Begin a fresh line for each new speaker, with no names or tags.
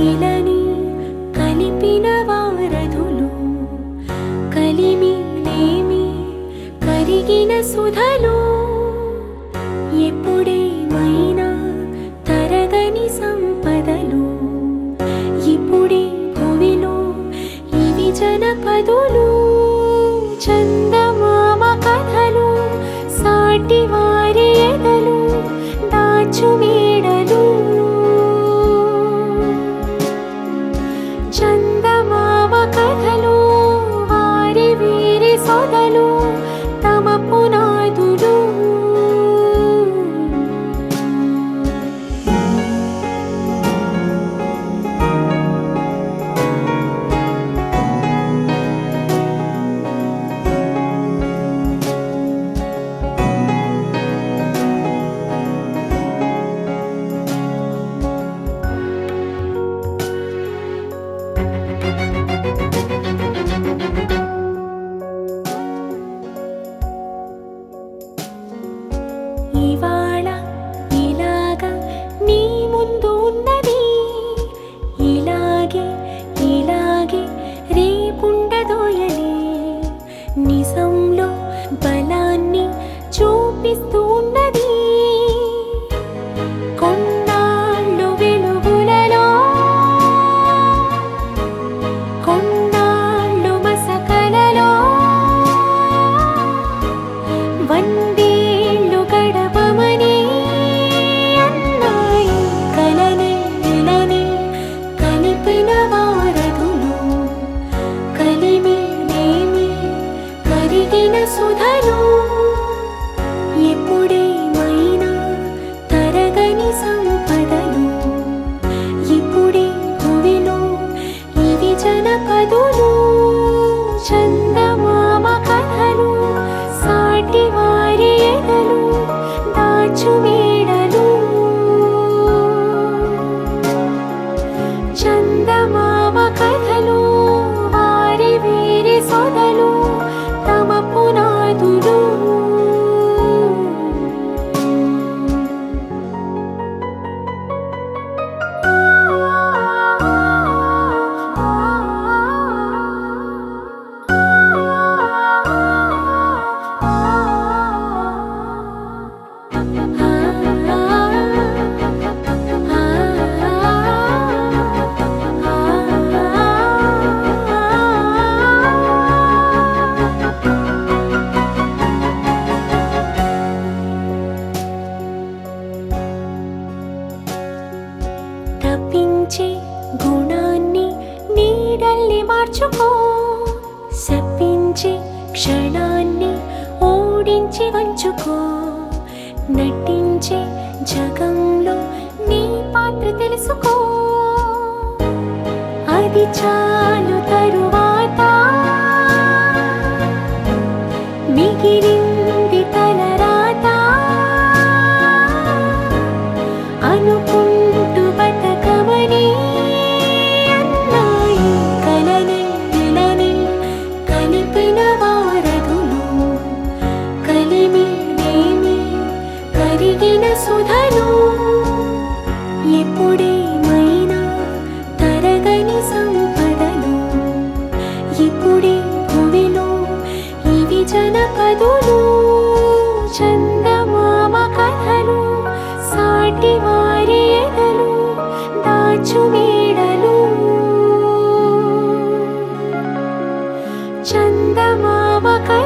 ఇలని కలిపిన వారధులు కలిమి లేమి కరిగిన సుధలు ఎప్పుడేమైనా తరగని సంపదలు ఇప్పుడే భూమిలో ఇవి జనపదులు చందమామ కథలు సాటి వారి ఎదలు దాచు మేడలు చందమామ కథలు వారి వీరి సొదలు తమ పునాదులు ఇవాళ ఇలాగా నీ ముందు ఉన్నది ఇలాగే ఇలాగే రేపుండదోయని నిజంలో బలాన్ని చూపిస్తూ ఉన్నది కొన్నాళ్ళు వెలుగులలో కొన్నాళ్ళు మసకలలో వందేళ్ళు గడపమని అన్నాయి కలని ఇలని కలిపిన వారధులు కలిమి లేమి కరిగిన సుధలు ఎప్పుడేమైనా తరగని సంపదలు ఇప్పుడే భూమిలో ఇవి జనపదులు చందమామ కథలు సాటి వారి ఎదలు దాచు మేడలు చందమామ కథలు వారి వీరి సొదలు తమ పునాదులు తప్పించే గుణాన్ని నీడల్ని మార్చుకో శపించే క్షణాన్ని ఓడించి వంచుకో నటించే జగంలో నీ పాత్ర తెలుసుకో అది చాలు తరువాత మిగిలింది తలరాత అనుకుంటూ బతకమని అన్నాయి కలని ఇలని కలిపిన వారధులు కలిమి లేమి కరిగిన సుధలు ఎప్పుడేమైనా తరగని సంపదలు ఇప్పుడే భూమిలో ఇవి జనపదులు చందమామ కథలు సాటి వారి ఎదలు దాచు మేడలు చందమామ